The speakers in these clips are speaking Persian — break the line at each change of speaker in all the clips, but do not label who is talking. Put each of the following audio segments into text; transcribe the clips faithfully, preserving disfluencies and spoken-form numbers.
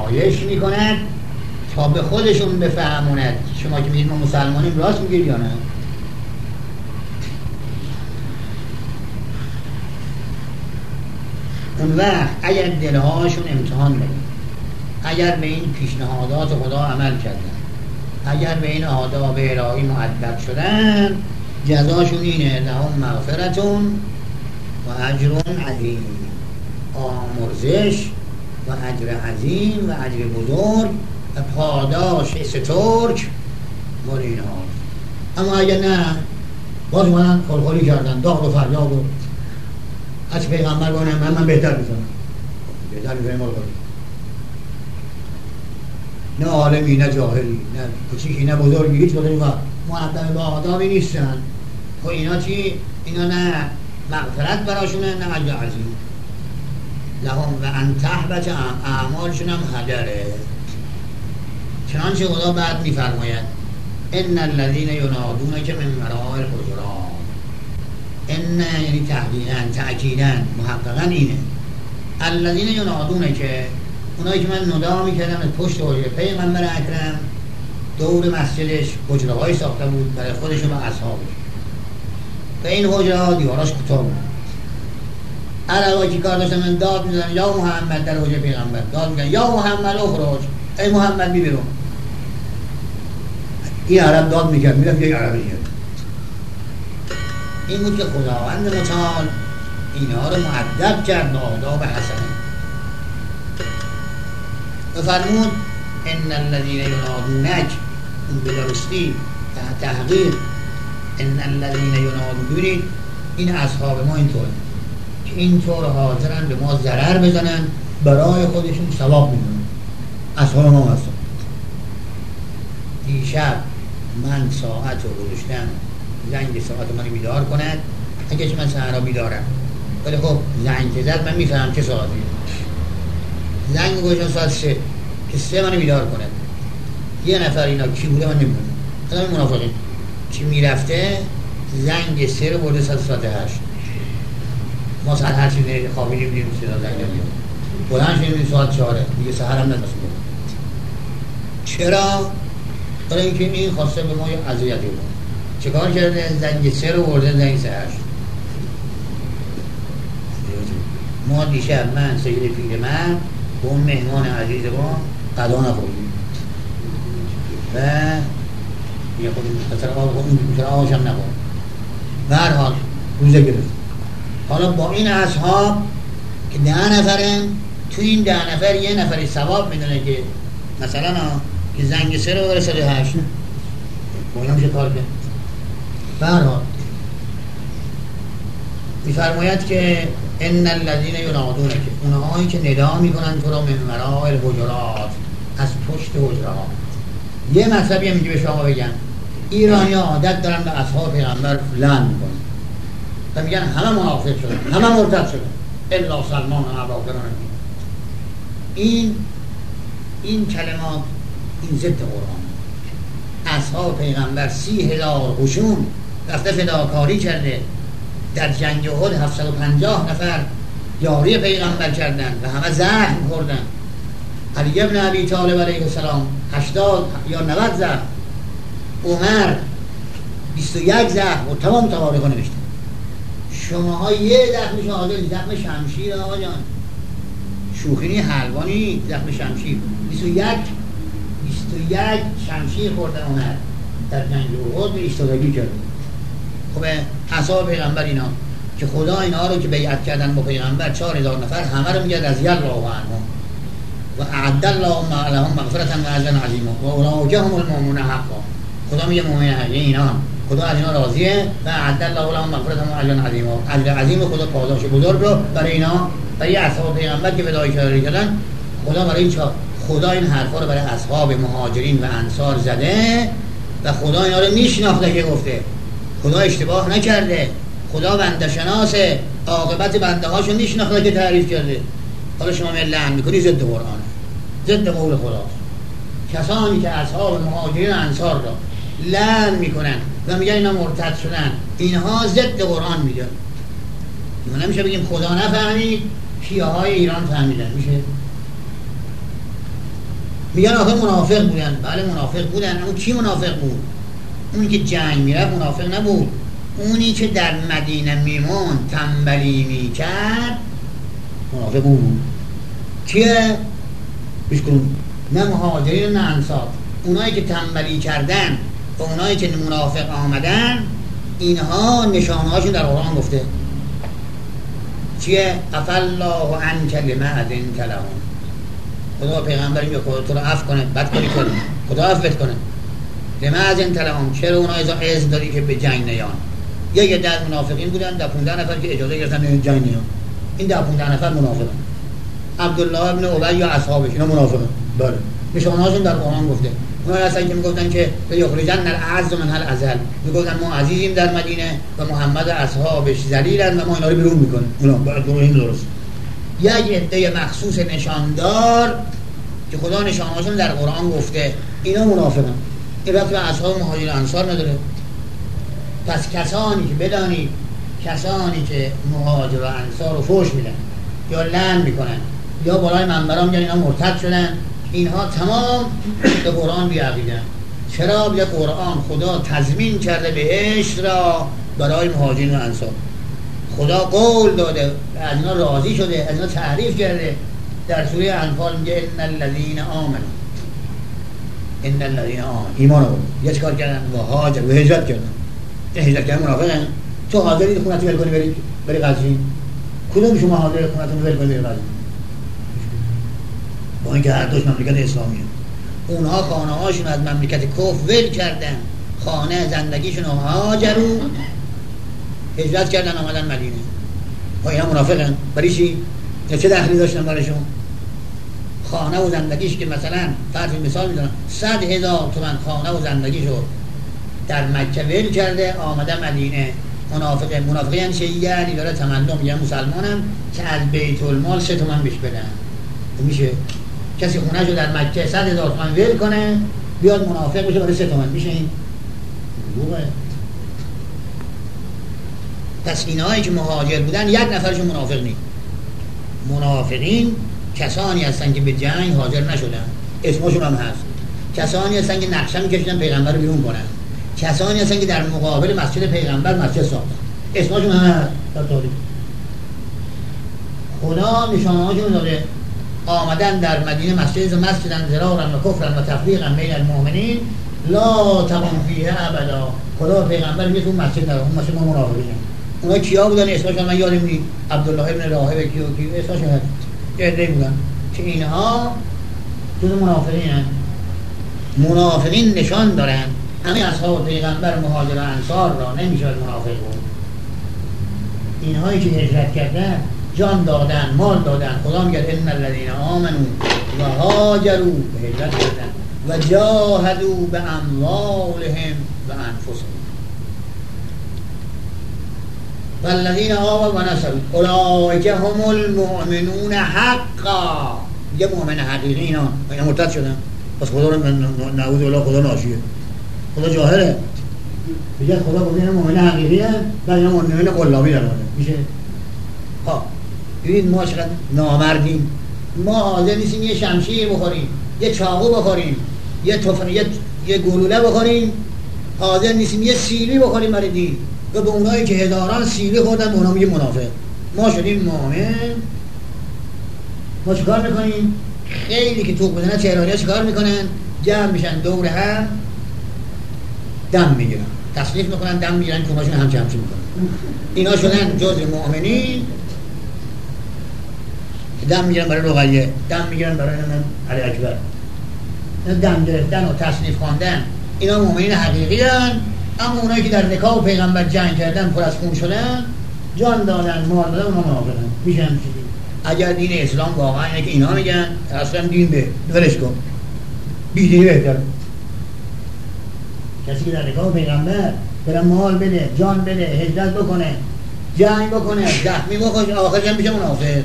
نمایش میکند تا به خودشون بفهموند. شما که میگید ما مسلمانیم راست میگید یا نه؟ اون وقت اگر دلهاشون امتحان بدن، اگر به این پیشنهادات خدا عمل کردن، اگر به این آداب الهی مؤدب شدن، جزاشون اینه لهم مغفرتون و اجر عظیم، آمرزش و اجر عظیم و اجر بزرگ و پاداش سترک مال این ها. اما اگر نه باز منن خلخلی کردن، داغ و فریاد و از پیغمبر گونه من من بهتر میزنم بهتر میزنم مال خالی، نه عالمی نه جاهلی نه کچیکی نه بزرگی، هیچ بزرگی و مؤدب با آدابی نیستن. خب اینا چی؟ اینا نه مغفرت براشونه نه اجر عظیم لهم و ان تحبط اعمالشون هم هدره. چنانچه خدا بعد میفرماید ان الذین ینادونک من وراء الحجرات. ان یعنی تحقیقاً تأکیداً محققاً اینه الذین ینادونک، اونایی که من ندا میکردم از پشت حجره پیغمبر اکرم دور مسجدش حجره های ساخته بود برای خودش و اصحابش و این حجره ها دیواراش کوتاه بود. عربا که کار داشتن من داد میزنن یا محمد در حجره پیغمبر داد میگن یا محمد اخراج، ای محمد بی بیرون. این عرب داد میکرد میرفت یک عربی کرد. این بود که خداوند متعال اینها رو مؤدب کرد به آداب حسنه و فرمود ان الذین ینادونک، این به درستی تحقیق ان الذین ینادونک، این اصحاب ما اینطوره که اینطور حاضرن به ما ضرر بزنن برای خودشون ثواب میدونن. اصحاب ما هستن. دیشب من ساعت رو گذاشتم زنگ ساعت منو بیدار کند، اگه من سهرا بیدارم ولی خب زنگ که زد من میفهمم چه ساعتی. زنگ گذاشتم ساعت سه که سه منو بیدار کند. یه نفر اینا کی بوده من نمیدونم، آدم منافقین که میرفته زنگ سه رو برده ساعت ساعت هشت. ما ساعت هشت خوابیدیم دیدیم صدا زنگ نمیاد، بلند شدیم ساعت چهاره دیگه سحر هم نداشتیم. چرا؟ برای اینکه این خواسته به ما یه اذیتی بود. چه کار کرده؟ زنگ سه رو برده زنگ سه هشت. ما دیشب من سید پیر من با اون مهمان عزیز ما غذا نخوردیم و یه خود مثلا آب خودیم مثلا آبش هم نخورد. به هر حال روزه گرفت. حالا با این اصحاب که ده نفرن، تو این ده نفر یه نفری ثواب میدونه که مثلا که زنگ سه رو برسه به هشت با این هم چه کار کرد. به هر حال میفرماید که ان الذین ینادونک، اونهایی که ندا میکنن تو را من وراء الحجرات، از پشت حجرات. یه مذهبی هم میگه به شما بگم ایرانی ها عادت دارن به اصحاب پیغمبر لعن میکنن و میگن همه منافق شدن، همه مرتد شدن الا سلمان و ابوبکر. این این کلمات این ضد قرآن. اصحاب پیغمبر سی هزار قشون رفته فداکاری کرده، در جنگ احد هفتصد و پنجاه نفر یاری پیغمبر کردن و همه زخم خوردن. علی ابن ابی طالب علیه السلام هشتاد یا نود زخم، عمر بیست و یک زخم و تمام تواریخ نوشته. شماها یه زخم شهادت، زخم شمشیر آقا جان، شوخی حلوانی، زخم شمشیر بیست و یک بیست و یک شمشیر خوردن عمر در جنگ احد به ایستادگی کرد. خب اصحاب پیغمبر اینا که خدا اینا رو که بیعت کردن با پیغمبر چهار هزار نفر همه رو میگه رضی الله عنهم و اعد الله لهم مغفرة و اجرا عظیما و اولئک هم المؤمنون حقا. خدا میگه مؤمن حقیقی اینا، خدا از اینا راضیه و اعد الله لهم مغفرة و اجرا عظیما، اجر عظیم خدا پاداش بزرگ رو برای اینا، برای اصحاب پیغمبر که فدای کردن. خدا برای این چهار خدا این حرفا رو برای اصحاب مهاجرین و انصار زده و خدا اینا رو میشناخته که گفته خدا اشتباه نکرده، خدا بنده شناسه، عاقبت بنده هاشو میشناخته که تعریف کرده. حالا شما لعن میکنی ضد قرآنه، ضد قول خداست. کسانی که اصحاب مهاجرین و انصار را لعن میکنن و میگن اینا مرتد شدن، اینها ضد قرآن میگن. ما نمیشه بگیم خدا نفهمید شیعه های ایران فهمیدن، میشه؟ میگن آخه منافق بودن. بله منافق بودن، اما کی منافق بود؟ اونی که جنگ میرفت منافق نبود، اونی که در مدینه میمون تنبلی میکرد منافق بود. کیه؟ پیش کنون نه مهاجرین نه انصار. اونایی که تنبلی کردن و اونایی که منافق آمدن، اینها نشانه هاشون در قرآن گفته. چیه؟ افالله عنک لما اذنت لهم. خدا پیغمبری میگه خدا تو رو عفو کنه، بد کاری کنه، خدا عفوت کنه. لما اذنت لهم، چرا اونها اذن داری که به جنگ نیان؟ یا یه ده منافقین بودن، ده پونده نفر که اجازه گرفتن جنگ نیان. این ده پونده نفر منافقن. عبدالله ابن ابی یا اصحابش اینا منافقن. بله نشانه هاشون در قرآن گفته. اونا هستن که میگفتن که یخرجن الاعز من الاذل، میگفتن ما عزیزیم در مدینه و محمد اصحابش ذلیلن و ما اینا رو بیرون میکنیم. اونا باید این درست. یک عده مخصوص نشاندار که خدا نشانهاشون در قرآن گفته اینا منافقن. این وقت به اصحاب مهاجر انصار نداره. پس کسانی که بدانید کسانی که مهاجر و انصار رو فحش میدن یا لعن میکنن یا بالای منبرام میگن اینا مرتد شدن، اینها تمام به قرآن بیعقیدن. چرا؟ به قرآن خدا تضمین کرده بهشت را برای مهاجرین و انصار. خدا قول داده، از اینا راضی شده، از اینا تعریف کرده. در سوره انفال میگه ان الذين آمنوا، ان الذين آمنوا ایمان آوردن، یه چیکار کردن؟ و هاجر و هجرت کردن. این هجرت کردن منافقن. تو حاضری خونت ول کنی بری بری غزنی؟ کدوم شما حاضر خونتون ول کنی بری غزنی؟ با اینکه هر دوش مملکت اسلامیه. اونها خانه هاشون از مملکت کفر ول کردن، خانه زندگیشون رو هاجرو هجرت کردن آمدن مدینه. ها اینا منافقن. برای چی؟ چه دخلی داشتن برایشون؟ خانه و زندگیش که مثلا فرض مثال میزنم صد هزار تومن خانه و زندگیشو در مکه ول کرده آمده مدینه. منافقه منافقه یعنی چه؟ یعنی داره تمنا میگه مسلمانم که از بیت المال سه تومن بهش بدن. میشه کسی خونه‌شو در مکه صد هزار تومن ول کنه بیاد منافق بشه برای سه تومن؟ میشه این؟ دروغه. پس اینایی که مهاجر بودن یک نفرشون منافق نیست. منافقین کسانی هستن که به جنگ حاضر نشدن، اسمشون هم هست. کسانی هستن که نقشه می‌کشیدن پیغمبر رو بیرون کنن. کسانی هستن که در مقابل مسجد پیغمبر مسجد ساختن، اسمشون هم هست در تاریخ. خدا نشانه‌هاشون داده. آمدن در مدینه مسجد مسجدن ضرارا و کفرا و تفریقا بین المؤمنین لا تقم فیه ابدا. خدا پیغمبر میگه اون مسجد نرو، اون مسجد ما منافقین. اونا کیا بودن؟ اسمشون من یادم نیست. عبدالله ابن راهب کیو کیو اسمشون هست. چه بودن که اینها جز منافقین هستند. منافقین نشان دارن. همه اصحاب پیغمبر مهاجر و انصار را نمیشه منافق بود. اینهایی که هجرت کردن جان دادن، مال دادن. خدا میگه ان الذين آمنوا و هاجروا، هجرت کردن و جاهدوا باموالهم و انفسهم والذین آمنوا و نصروا اولئک هم المؤمنون حقا. یه مؤمن حقیقی اینا اینا مرتد شدن. پس خدا رو نعوذ بالله خدا ناشیه، خدا جاهله. میگه خدا گفته اینا مؤمن حقیقی ان، بعد اینا مؤمن قلابی در میشه. ها ببین ما چقدر نامردیم. ما حاضر نیستیم یه شمشیر بخوریم، یه چاقو بخوریم، یه تفنگ، یه, یه گلوله بخوریم. حاضر نیستیم یه سیلی بخوریم برای دین. و به اونایی که هزاران سیلی خوردن به اونا میگه منافق. ما شدیم مؤمن. ما چیکار میکنیم؟ خیلی که توق بزنن تهرانی‌ها چیکار میکنن؟ جمع میشن دور هم دم میگیرن، تصنیف میکنن، دم میگیرن، کماشون همچه همچه میکنن. اینا شدن جز مؤمنین. دم میگیرن برای رقیه، دم میگیرن برای علی اکبر. دم گرفتن و تصنیف خواندن اینا مؤمنین حقیقی هستند. اما اونایی که در نکاح و پیغمبر جنگ کردن، پر از خون شدن، جان دادن، مال دادن، اونا منافقن. میشه همین چیزی. اگر دین اسلام واقعا اینه که اینا میگن اصلا دین به ولش کن، بیدینی بهتر. کسی که در نکاح و پیغمبر بره مال بده، جان بده، هجرت بکنه، جنگ بکنه، زخمی بخوره، آخرش هم میشه منافق.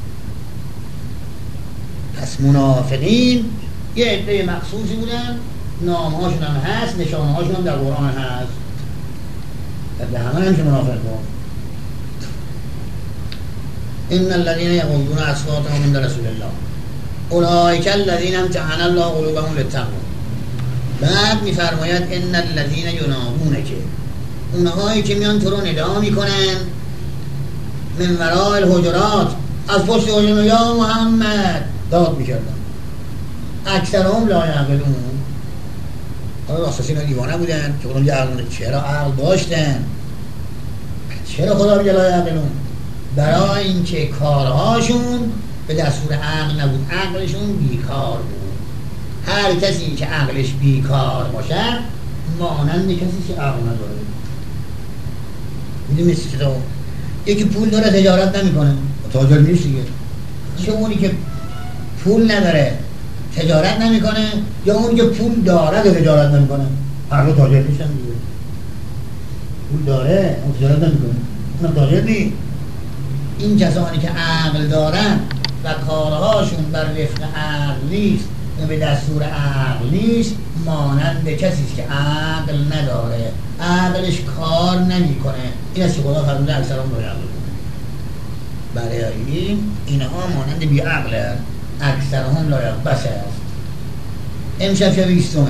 پس منافقین یه عده مخصوصی بودن، نامهاشون هم هست، نشانهاشون هم در قرآن هست. به همه همشه منافق بود. ان الذين يغضون اصواتهم عند رسول الله اولئک الذین امتحن الله قلوبهم للتقوا. بعد میفرماید ان الذین ینادونک، اونهایی که میان تو رو ندا میکنن من وراء الحجرات، از پشت حجرات یا محمد داد میکردن. اکثرهم لا یعقلون. حالا اساسی اینا دیوانه بودن که خودم یعقلون، چرا عقل داشتن؟ چرا خدا میگه لا یعقلون؟ برای اینکه کارهاشون به دستور عقل نبود، عقلشون بیکار بود. هر کسی که عقلش بیکار باشه مانند کسی که عقل نداره. میدونی مثل چطور؟ یکی پول داره تجارت نمیکنه، تاجر نیست دیگه. چه اونی که پول نداره تجارت نمیکنه یا اونی که پول داره تجارت نمیکنه؟ هر دو تاجر نیستن دیگه. پول داره اون تجارت نمیکنه، اونم تاجر نیست. این کسانی که عقل دارن و کارهاشون بر وفق عقل نیست و به دستور عقل نیست، مانند کسی که عقل نداره، عقلش کار نمیکنه. این است که خدا فرموده اکثرهم لا یعقلون. برای این اینها مانند بی عقل هست. اکثرهم لا یعقلون بس است. امشب شب بیستمه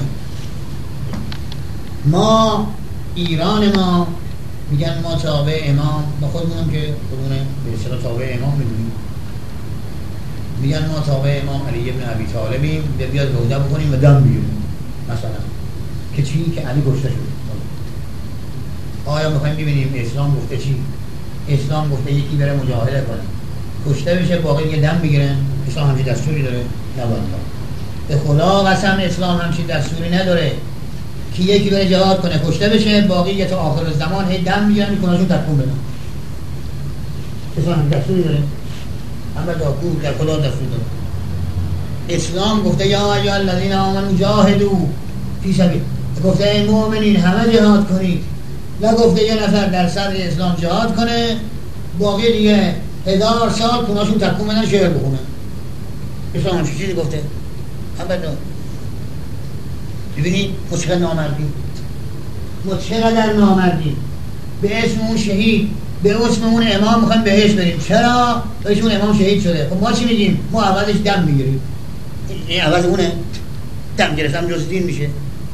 ما ایران ما میگن ما تابع امام، ما خودمونم که خودمونه به اصطلاح تابع امام میدونیم، میگن ما تابع امام علی ابن ابی طالبیم، بیاد روزه بکنیم و دم بگیریم مثلا. که چی؟ که علی کشته شد. آیا میخوایم ببینیم اسلام گفته چی؟ اسلام گفته یکی بره مجاهده کنه کشته بشه، باقی یه دم بگیرن. اسلام همچین دستوری داره؟ نباید. به خدا قسم اسلام همچین دستوری نداره که یکی بره جهاد کنه کشته بشه، باقی یه تا آخر زمان هی دم میگیرن میکناشون تکون بدن. اسلام همچین دستوری داره؟ اما داکور در کلا دستور داره. اسلام گفته یا ایها الذین آمنوا جاهدوا فی سبیل، گفته ای مؤمنین همه جهاد کنید. نگفته یه نفر در صدر اسلام جهاد کنه باقی دیگه هزار سال کناشون تکون بدن شعر بخونن. اسلام همچین چیزی گفته؟ ابدا. ببینید ما چقدر نامردیم، ما چقدر نامردیم. به اسم اون شهید، به اسم اون امام میخوایم بهش بریم. چرا؟ بهش اون امام شهید شده. خب ما چی میگیم؟ ما عوضش دم میگیریم. این عوض اونه؟ دم گرفتم جز دین میشه.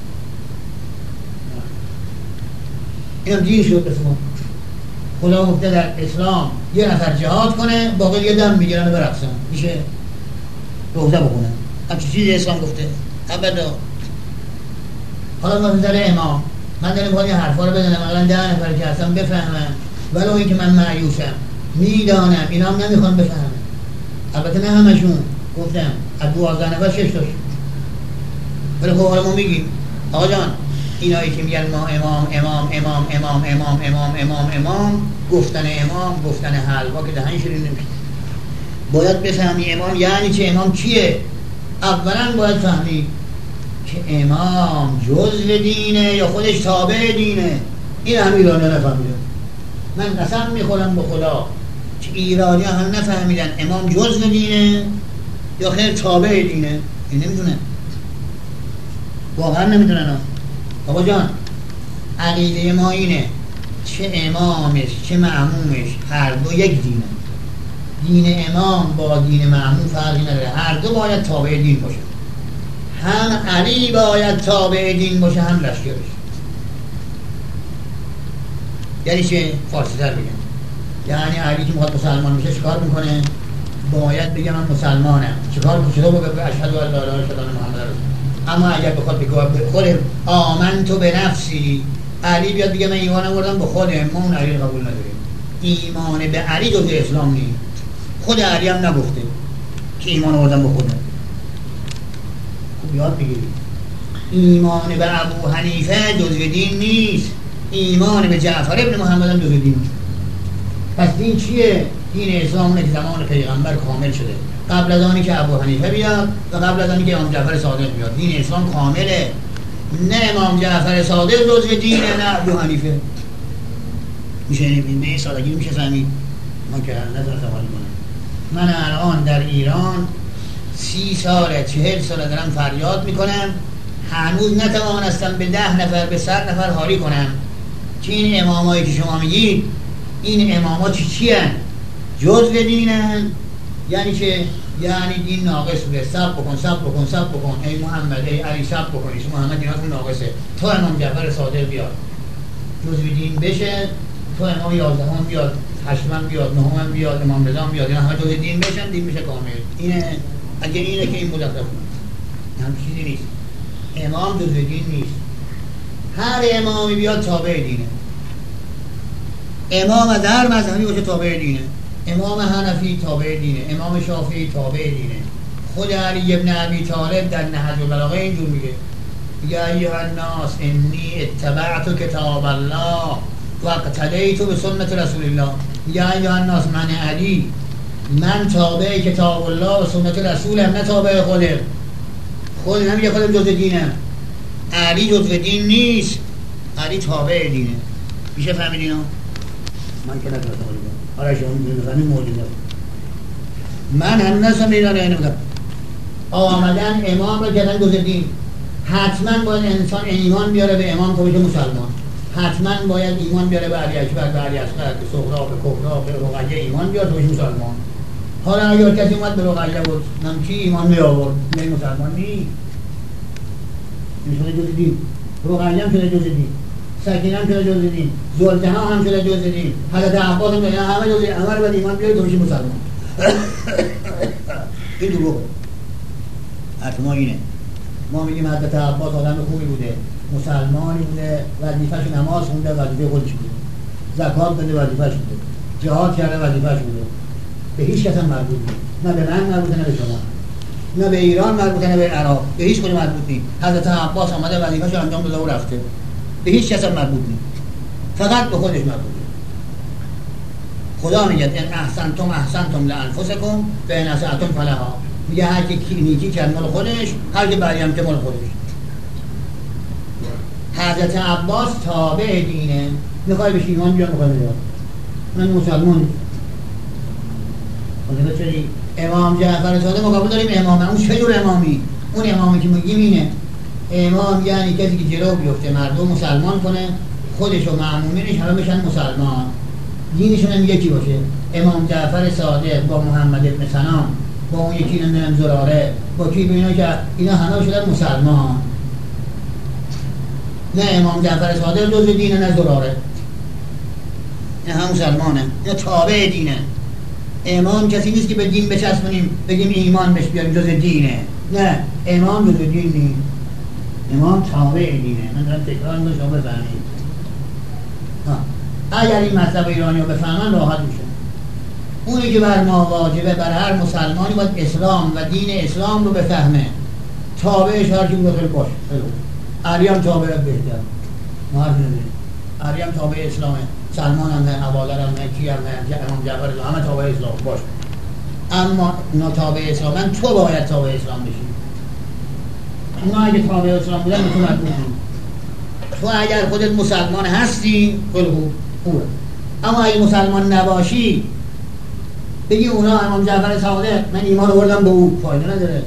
اینم دین شد بس ما. خدا گفته در اسلام یه نفر جهاد کنه باقی یه دم میگیرن و برقصن میشه روزه بخونن. همچی چیزی اسلام گفته؟ ابدا. حالا ما نظر امام من دارم باید این حرفا رو بدنم اقلا ده نفر که هستم بفهمم، ولو این که من معیوشم میدانم اینا هم نمیخوام بفهمم. البته نه همشون، گفتم از دوازده نفر شش تاش. ولی خب حالا ما میگیم آقا جان اینایی که میگن ما امام امام امام امام امام امام امام امام گفتن امام گفتن حلوا که دهن شیرین نمیشه. باید بفهمی امام یعنی چه، امام کیه. اولا باید فهمی که امام جزء دینه یا خودش تابع دینه. این هم ایرانی ها نفهمیدن. من قسم میخورم به خدا که ایرانی ها هم نفهمیدن امام جزء دینه یا خیر تابع دینه. این نمیدونن، واقعا نمیدونن. بابا جان عقیده ما اینه چه امامش چه مأمومش هر دو یک دینه. دین امام با دین مأموم فرقی نداره، هر دو باید تابع دین باشه. هم علی باید تابع دین باشه هم لشکرش. یعنی چه؟ فارسی تر بگم، یعنی علی که میخواد مسلمان میشه چیکار میکنه؟ باید بگم من مسلمانم. چیکار میکنه؟ بگه اشهد ان لا اله الا الله محمد رسول الله. اما اگر بخواد بگه خود آمنت به نفسی، علی بیاد بگه من ایمان آوردم به خودم، ما اون علی قبول نداریم. ایمان به علی جزء اسلام نیست. خود علی هم نگفته که ایمان آوردم به خودم. خوب یاد بگیرید ایمان به ابو حنیفه جزء دین نیست، ایمان به جعفر ابن محمد هم جزء دین نیست. پس دین چیه؟ دین اسلام اونه که زمان پیغمبر کامل شده، قبل از آنی که ابو حنیفه بیاد و قبل از آنی که امام جعفر صادق بیاد. دین اسلام کامله، نه امام جعفر صادق جزء دینه نه ابو حنیفه. میشه این به سادگی میشه فهمید. من که نظر سوالی کنم، من الان در ایران سی ساله چهل ساله دارم فریاد میکنم، هنوز نتوانستم به ده نفر به صد نفر حالی کنم که این امامایی که شما میگید این اماما چی چی هن؟ جزء دینن؟ یعنی که یعنی دین ناقص بوده، صبر بکن صبر بکن صبر بکن، ای محمد ای علی صبر بکن، ای محمد دیناتون ناقصه، تو امام جعفر صادق بیاد جزو دین بشه، تو امام یازدهم بیاد، هشتم بیاد، نهم بیاد، امام رضا بیاد، اینا همه جزو دین بشن، دین میشه کامل. اینه اگه اینه که این مدقق هم چیزی نیست، امام جزو دین نیست. هر امامی بیاد تابع دینه، امام از هر مذهبی باشه تابع دینه، امام حنفی تابع دینه، امام شافعی تابع دینه. خود علی ابن ابی طالب در نهج البلاغه اینجور میگه، یا ایها الناس انی اتبعت کتاب الله و اقتدیت بسنت رسول الله. یا ایها الناس من علی، من تابع کتاب الله و سنت رسولم، نه تابع خودم. خود نمیگه خودم جزء دینم، علی جزء دین نیست، علی تابع دینه. میشه فهمید اینا؟ من که نتونستم بگم آره شما میدونید بفهمید موجوده. من هنوز نستم بیدان اینو بگم آمدن امام رو کردن جزء دین. حتما باید انسان ایمان بیاره به امام تا بشه مسلمان، حتما باید ایمان بیاره به علی اکبر، به علی اصغر، به صغرا، به کبرا، به رقیه ایمان بیاره تا بشه مسلمان. حالا اگر کسی اومد به رقیه بود نمچی ایمان می آورد یعنی مسلمان نیست، این شده جزء دین. رقیه هم شده جزء دین، سکینه هم شده جزء دین، زلجحا هم شده جزء دین، حضرت عباس هم شده، همه جزء همه رو باید ایمان بیاره تا بشه مسلمان. این دروغه. حرف ما اینه. ما میگیم حضرت عباس آدم خوبی بوده، مسلمانی بوده، وظیفه‌ش نماز خونده، وظیفه خودش بوده، زکات داده، وظیفه‌ش بوده، جهاد کرده، وظیفه‌ش بوده. به هیچ کس هم مربوط نیست، نه به من مربوطه، نه به شما، نه به ایران مربوطه، نه به عراق، به هیچ کدوم مربوط نیست. حضرت عباس آمده وظیفه‌ش رو انجام داده و رفته، به هیچ کس هم مربوط نیست، فقط به خودش مربوطه. خدا میگه ان احسنتم احسنتم لانفسکم و ان اسأتم فلها. میگه هر کی نیکی کرد مال خودش، هر کی بدی هم که مال خودش. حضرت عباس تابع دینه، میخوای بهش ایمان بیار، میخوای بیار من مسلمان. حالا چی امام جعفر صادق ما قبول داریم امام، اون چه جور امامی؟ اون امامی که میگیم اینه، امام یعنی کسی که جلو بیفته مردم مسلمان کنه، خودش و مأمومینش همه بشن مسلمان، دینشون هم یکی باشه. امام جعفر صادق با محمد ابن سنان، با اون یکی نمیدونم زراره، با کی به اینا که اینا همه شدن مسلمان. نه امام جعفر صادق جزء دینه، نه زراره، نه هم مسلمانه، نه تابع دینه. امام کسی نیست که به دین بچسبونیم بگیم ایمان بهش بیاریم جزء دینه، نه امام جزء دین نیست، امام تابع دینه. من دارم تکرار میکنم شما بفهمید. اگر این مطلب ایرانی رو بفهمن راحت میشه. اونی که بر ما واجبه، بر هر مسلمانی باید اسلام و دین اسلام رو بفهمه، تابعش هر کی بود خیلی باشه. علی هم تابع بهتر، ما حرف نداریم. علی هم تابع اسلامه، سلمان هم نه، ابوالر هم نه، کی هم نه، امام جعفر همه تابع اسلام باشه. اما اونا تابع اسلامن، تو باید تابع اسلام بشی. اونا اگه تابع اسلام بودن میتونن بودن. تو اگر خودت مسلمان هستی خیلی خوب خوبه، اما اگه مسلمان نباشی بگی اونا امام جعفر صادق من ایمان آوردم به او، فایده نداره.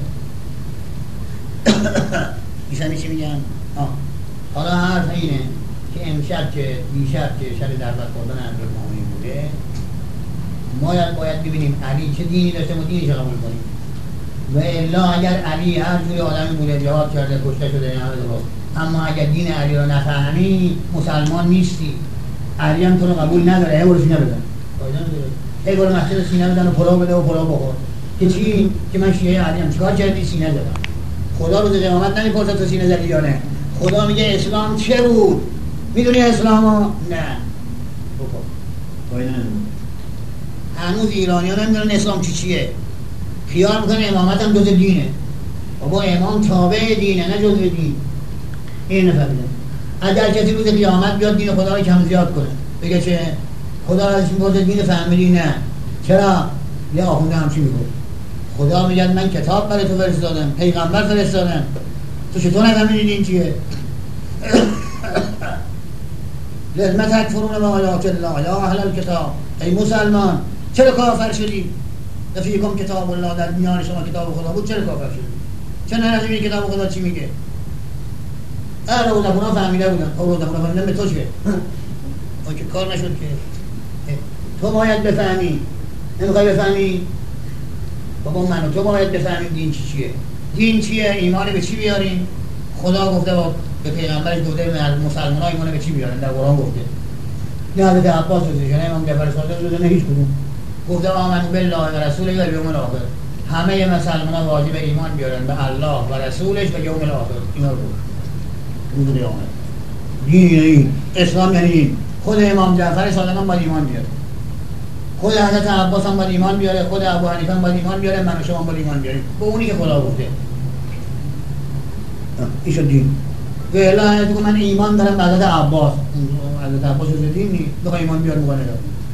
میشم چی میگم؟ آه. حالا حرف اینه که امشب که دیشب که شب دعوت خوردن امیرالمومنین بوده، ما باید ببینیم علی چه دینی داشته و دینش قبول کنیم. و الا اگر علی هر جوری آدمی بوده، جهاد کرده، کشته شده، این همه درست، اما اگر دین علی رو نفهمی مسلمان نیستی. علی هم تو رو قبول نداره، هی برو سینه بزن، فایده نداره. هی برو مسجد سینه بزن و پلاو بده و پلاو بخور. که چی؟ که من شیعه علی ام، چیکار کردی سینه زدم؟ خدا روز قیامت نمیپرسه تو سینه زدی یا نه. خدا میگه اسلام چه بود؟ میدونی اسلامو؟ نه. بخور. فایده نداره. هنوز ایرانیان نمیدونن اسلام چی چیه. خیال میکنه امامت هم جز دینه. بابا امام تابع دینه، نه جز دین. این نفهمیدم. اگر کسی روز قیامت بیاد دین خدا رو کم زیاد کنه، بگه چه خدا ازش میپرسه دین فهمیدی؟ نه. چرا؟ یه آخونده هم چی میگه؟ خدا میگه من کتاب برای تو فرستادم، پیغمبر فرستادم، تو چطور نفهمیدی دین چیه؟ لازم تکفرون با آیات الله یا اهل الکتاب. ای مسلمان چرا کافر شدی؟ فیکم کتاب الله، در میان شما کتاب خدا بود، چرا کافر شدی؟ چرا نرسیدی کتاب خدا چی میگه؟ اه رو دفعه فهمیده بودن، او رو دفعه فهمیدن به تو چه؟ اون که کار نشد که تو باید بفهمی. نمیخوای بفهمی؟ بابا من و تو باید بفهمیم دین چی چیه. دین چیه؟ ایمان به چی بیاریم؟ خدا گفته با به پیغمبرش گفته مسلمان‌ها ایمان به چی بیارن؟ در قرآن گفته. نه حضرت عباس رضی الله عنه امام جعفر صادق رضی الله عنه هیچ کدوم. گفته آمنو بالله و رسوله و الیوم الاخر. همه مسلمان‌ها واجب ایمان بیارن به الله و رسولش و یوم الاخر. اینا رو روز قیامت. دین این اسلام یعنی این. خود امام جعفر صادق هم باید ایمان بیاره. خود حضرت عباس هم باید ایمان بیاره، خود ابو حنیفه هم باید ایمان بیاره، من و شما هم باید ایمان بیاریم به اونی که خدا گفته. این شد دین. و الا تو من ایمان دارم به حضرت عباس. حضرت عباس از دین نیست. بخوای ایمان بیار میکنه.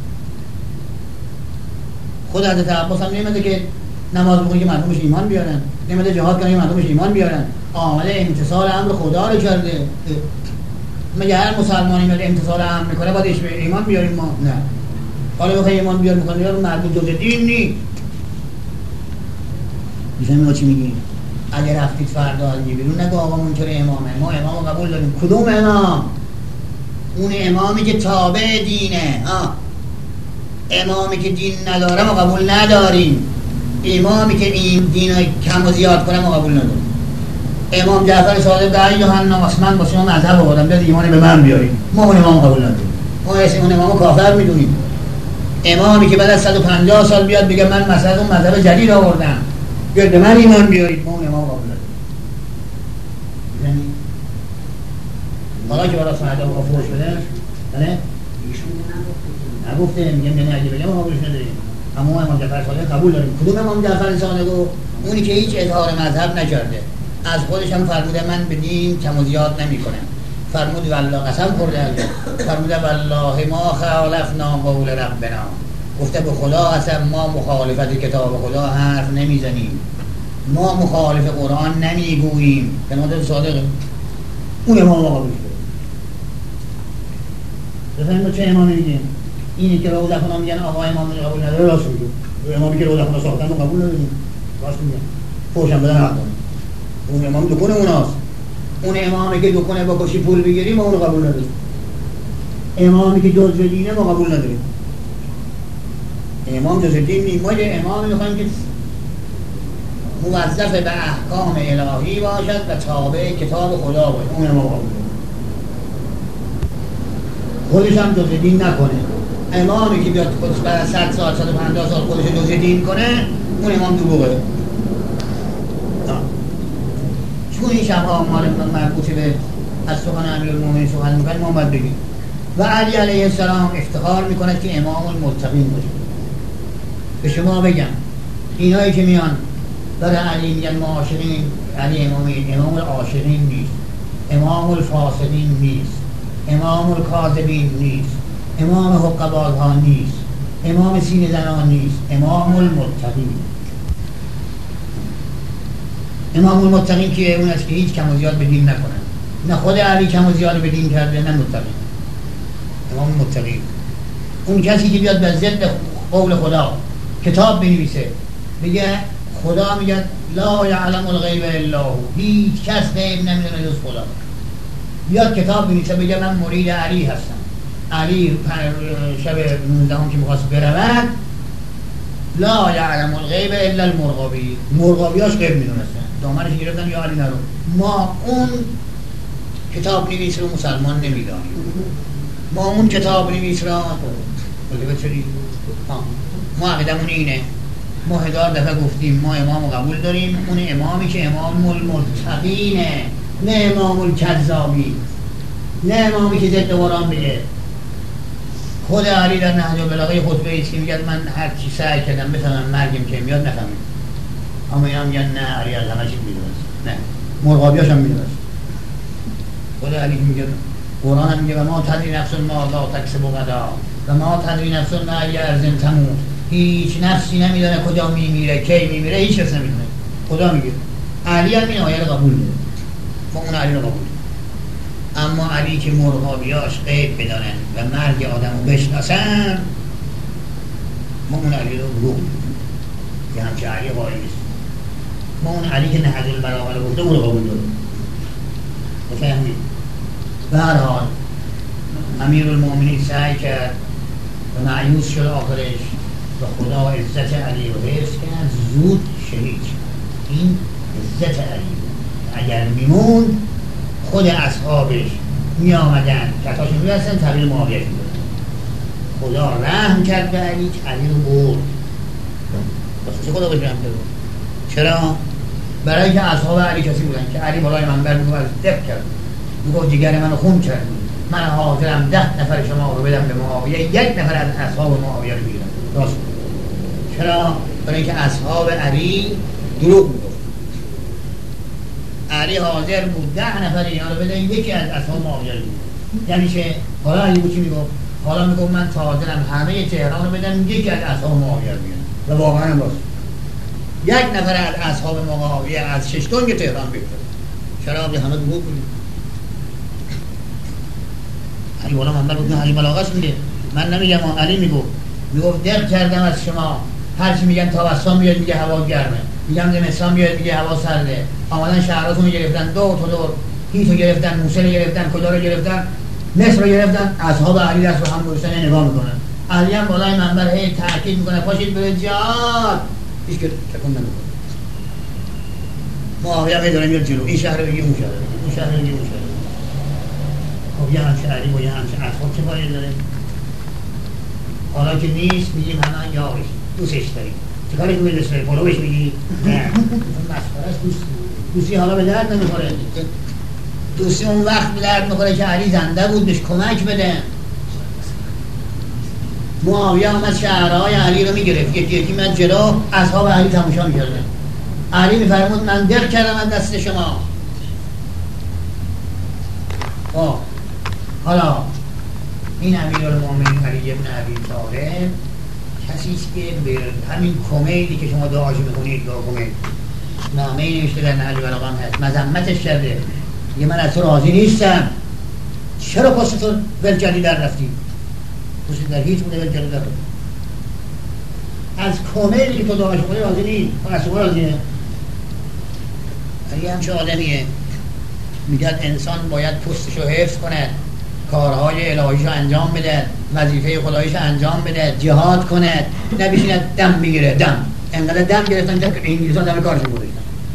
خود حضرت عباس هم نمیده که نماز بخونه که مردمش ایمان بیارن، نمیده جهاد کنه که مردمش ایمان بیارن. آمده امتصال امر خدا رو کرده. مگه هر مسلمانی میاد امتصال امر میکنه باید ایش به ایمان بیاریم ما؟ نه. حالا بخوای ایمان بیار میکنه یارو مردم جز دین نیست. میفهمی ما چی میگیم؟ اگر رفتید فردا از بیرون نگو آقا منکر امامه، ما امام قبول داریم. کدوم امام؟ اون امامی که تابع دینه. ها امامی که دین نداره ما قبول نداریم. امامی که این دین رو کم و زیاد کنه ما قبول نداریم. امام جعفر صادق در جهنم من با شما مذهب آوردم بیاد ایمان به من بیاریم، ما اون امام قبول نداریم. ما اسم اون امامو کافر میدونیم. امامی که بعد از صد و پنجاه سال بیاد بگه من مثلا اون مذهب جدید آوردم بیاد به من ایمان بیارید، ما اون امام قبول نداریم. یعنی حالا که برای صحبت ها فوش بده نه؟ نگفته میگم یعنی اگه بگم ما قبولش نداریم. اما امام جعفر صادق قبول داریم. کدوم امام جعفر صادق؟ اونی که هیچ اظهار مذهب نکرده، از خودش هم فرموده من به دین کم و زیاد نمی کنم. فرمود والله قسم خورده الله، فرموده والله ما خالفنا قول ربنا، گفته به خدا قسم ما مخالفت کتاب خدا حرف نمیزنیم، ما مخالف قرآن نمیگوییم. به نظر صادقه. اون امام ما قبول شده. بفهمید چه امامی میگیم؟ اینی که روزه خونه میگن آقا امام قبول نداره راست میگه. امامی که روزه خونه ساختن ما قبول نداریم. راست میگن. فوشم بدن حق داریم. اون امام دکونه اوناست. اون امامی که دکونه با کشی پول بگیریم ما اونو قبول نداریم. امامی که جزء دینه ما قبول نداریم. امام جزء دین نیست. ما یه امامی میخوایم که موظف به احکام الهی باشد و تابع کتاب خدا باشه. اون امام قبول نداریم. خودش هم جزء دین نکنه. امامی که بیاد خودش بعد از صد سال صد و پنجاه سال خودش جزء دین کنه اون امام دروغه. چون این شبها مربوطه به از سخن امیرالمومنین سخن میکنه ما باید بگیم. و علی علیه السلام افتخار میکنه که امام المتقین باشه. به شما بگم اینایی که میان برای علی میگن ما عاشقین، علی امام امام العاشقین نیست، امام الفاسقین نیست، امام الکاذبین نیست، امام حقبازها نیست، امام سینه زنان نیست، امام المتقین. امام المتقین که اون است که هیچ کم و زیاد به دین نکنن. نه خود علی کم و زیاد به دین کرده نه متقین. امام المتقین اون کسی که بیاد به ضد قول خدا کتاب بنویسه بگه خدا میگه لا یعلم الغیب الا هو، هیچ کس غیب نمیدونه جز خدا. بیاد کتاب بنویسه بگه من مرید علی هستم. علی شب نوزدهم که می‌خواست برود لا یعلم الغیب الا المرغابی، مرغابیاش غیب میدونستن، دامنش گرفتن یا علی نرو. ما اون کتاب نویس رو مسلمان نمیدانیم. ما اون کتاب نویس را ما عقیدمون اینه. ما هزار دفعه گفتیم ما امام قبول داریم. اون امامی که امام المتقینه، نه امام الکذابی، نه امامی که ضد قرآن بگه. خود علی در نهج البلاغه خطبه ایست که میگه من هر چی سعی کردم بفهمم مرگم که میاد نفهمم. اما اینا میگن نه علی از همه چی میدونست. نه مرغابیاش هم میدونست. خود علی میگه قرآن هم میگه و ما تدری نفس ما لا تکسب غدا و ما تدری نفس ما ای ارض تموت. هیچ نفسی نمیدونه کجا میمیره، کی میمیره، هیچ کس نمیدونه. خدا میگه. علی هم این آیه رو قبول داره. ما اون علی رو قبول. اما علی که مرغابیاش غیب بدانن و مرگ آدم رو بشناسن ما اون علی رو دروغ میدونیم. یه همچه علی قائل نیست. ما اون علی که نهج البلاغه رو گفته اون رو قبول داریم. بفهمید؟ به هر حال امیرالمومنین سعی کرد و معیوس شد آخرش و خدا عزت علی رو حفظ کرد، زود شهید شد. این عزت علی بود. اگر میمون خود اصحابش می آمدن کتاشون می هستن تغییر معاویت می دادن. خدا رحم کرد به علی که علی رو برد. چه خدا بشه رحم کرد؟ چرا؟ برای که اصحاب علی کسی بودن که علی بالای منبر میگو از دف کرد، میگو جگر منو خون کرد، من حاضرم ده نفر شما رو بدم به معاویه، یک نفر از اصحاب معاویه رو بگیرم. راست. چرا؟ برای اینکه اصحاب علی دروغ میگفت. علی حاضر بود ده نفر اینا رو بدن، یکی از اصحاب معاویه رو بگیرم. یعنی چه؟ حالا علی بود چی میگفت؟ حالا میگفت من حاضرم همه تهران رو بدم، یکی از اصحاب معاویه رو بگیرم. و واقعا هم راست. یک نفر از اصحاب معاویه از ششتونگ تهران بگیرم. چرا؟ به همه دروغ بود. علی والا منبر بود، علی بلاغت میگه، من نمیگم، علی میگو میگفت دق کردم از شما، هرچی میگن تابستان بیاد میگه هوا گرمه، میگم زمستان بیاد میگه هوا سرده، آمدن شهراتون رو گرفتن، دو تا دور هیتو گرفتن، موسل رو گرفتن، کجا رو گرفتن، مصر رو گرفتن، اصحاب علی دست رو هم گذاشتن نگاه میکنن. علی هم بالای منبر هی تاکید میکنه پاشید به جهاد، هیچ که تکون نمیکنه. معاویه هم داره میاد جلو، این شهر رو بگی اون شهر رو بگی، اون شهر رو بگی اون شهر رو. خب یه همچه علی و یه همچه اصحاب چه باید داره؟ حالا که نیست میگیم همه یارش دوستش داریم، چه کاری که میدوست داری؟ پلوش میگی؟ نه مسخره است. دوست دوستی حالا به درد نمیخوره. دوستی اون وقت به درد میخوره که علی زنده بود بهش کمک بده. معاویه آمد شهرهای علی رو میگرفت، یکی یکی من جلو اصحاب علی تماشا میکردن. علی میفرمود من دق کردم از دست شما. آه حالا این امیرالمومنین علی بن ابی طالب کسی است که به همین کمیلی که شما دعاش میکنید، دعا کمید نامه‌ای نوشته در نهج البلاغه هست، مذمتش کرده، یه من از تو راضی نیستم، چرا پس تو ولجلی در رفتی؟ پس در هیچ بوده ولجلی در رفتی، از کمیلی که تو دعاش میکنی راضی نیست، از تو راضیه. علی همچه آدمیه، میگه انسان باید پستشو حفظ کنه، کارهای الهیشو انجام بده، وظیفه خداییشو انجام بده، جهاد کنه، نبیشینه دم میگیره. دم انقدر دم گرفتن که انگلیسان دم کارشون گذاشتن.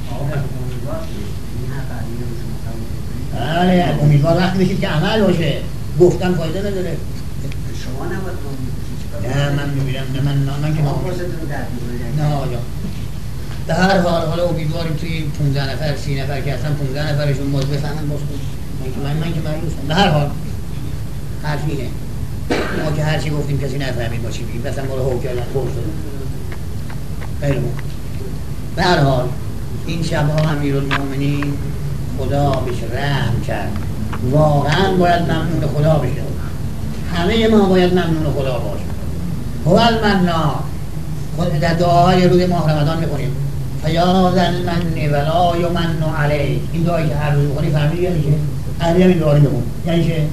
آره امیدوار وقت بشید که عمل باشه، گفتن فایده نداره.
شما نباید
نه من میبینم، نه من نه من که نه آجا در هر حال حالا امیدواریم توی پونزده نفر سی نفر که اصلا پونزده نفرشون باز بفهمن باز کنیم. من من که معلومم. به هر حال حرف اینه، ما که هرچی گفتیم کسی نفهمید ما چی بگیم، مثلا ما رو هو کردن خوش دادن. خیلی بود. به هر حال این شبها امیرالمومنین خدا بهش رحم کرد، واقعا باید ممنون خدا بشه، همه ما باید ممنون خدا باشیم. هو المنان، خود در دعاهای روز ماه رمضان میکنیم فیا ذا المن ولا یمن علیک، این دعایی که هر روز میکنی فهمیدی یعنی چه؟ علی همین دعا رو میخون یعنی چه؟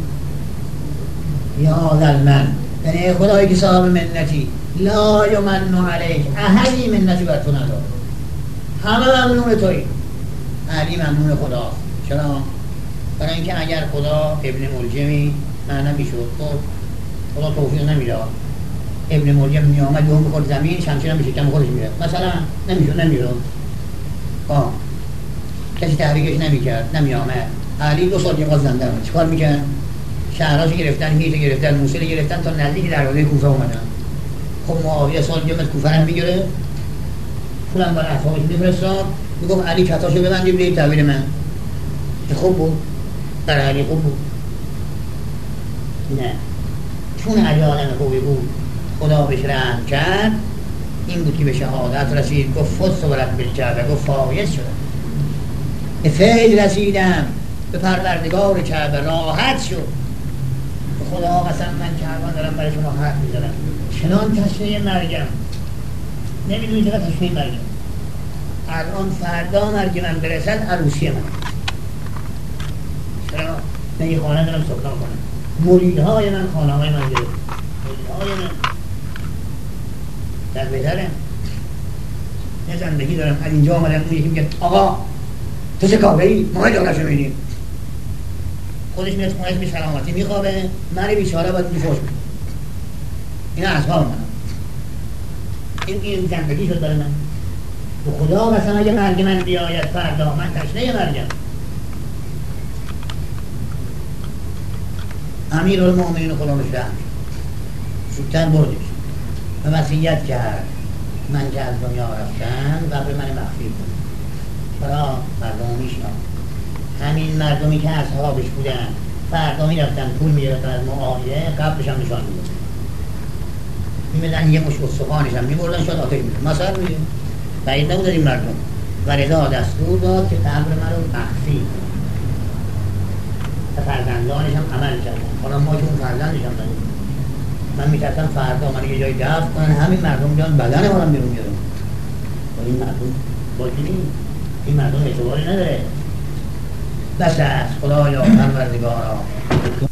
یا ذا المن، یعنی خدایی که صاحب منتی، لا یمن علیک، احدی منتی بر تو نداره، همه ممنون تویی. علی ممنون خداست. چرا؟ برای اینکه اگر خدا ابن ملجمی معنی میشد، خب خدا توفیق نمیداد، ابن ملجم می آمد یهو بخورد زمین شمشیر هم به شکم خودش میره مثلا، نمیشد نمیره آه کسی تحریکش نمیکرد، نمی آمد. علی دو سال یه باز زنده بود، چیکار میکرد؟ شهرهاشو گرفتن، هیتو گرفتن، موصل گرفتن تا نزدیک دروازه کوفه اومدن. خب معاویه سال جمعه کوفه هم میگیره، پولم برای اصحابش میفرستاد، میگفت علی کتاشو ببندیم برید تحویل من. خوب بود، برای علی خوب بود. نه چون علی آدم خوبی بود خدا بهش رحم کرد، این بود که به شهادت رسید. گفت فز صبرت بالکعبه، گفت فایز شدم، به فیض رسیدم، به پروردگار کعبه راحت شد. به خدا قسم من کعبه دارم برای شما حرف میزنم، چنان تشریح مرگم نمیدونی چقدر تشریح مرگم. الان فردا مرگ من برسد عروسی من، چرا؟ من یه خانه دارم سکنا کنم، مریدهای من خانه های من گرفت، مریدهای من در بهترم یه زندگی دارم. از اینجا آمدم اون یکی میگه آقا تو چه کابه ای؟ ما های دارشو میدیم، خودش میاد خونهش به سلامتی میخوابه، من بیچاره باید میفوش میکنم. این اصحاب منم. این این زندگی شد برای من. به خدا مثلا اگه مرگ من بیاید فردا من تشنه مرگم. امیرالمومنین خدا شهر زودتر بردش و وصیت کرد من که از دنیا رفتم قبر من مخفی کن برای مردم میشنم. همین مردمی که اصحابش بودن فردا میرفتن پول میرفتن از معاویه قبرش هم نشان میدن میمدن یه مش استخوانش هم میبردن شاید آتش میدن مثلا میگه بعید نبود این مردم و رضا دستور داد که قبر من رو مخفی کن و فرزندانش هم عمل کردن. حالا ما که اون فرزندش هم داریم من میترسم فردا من یه جایی دفت کنن همین مردم بیان بدن ما هم بیرون بیارن. این مردم باید نیست، این مردم اعتباری نداره. بس است خدایا پروردگارا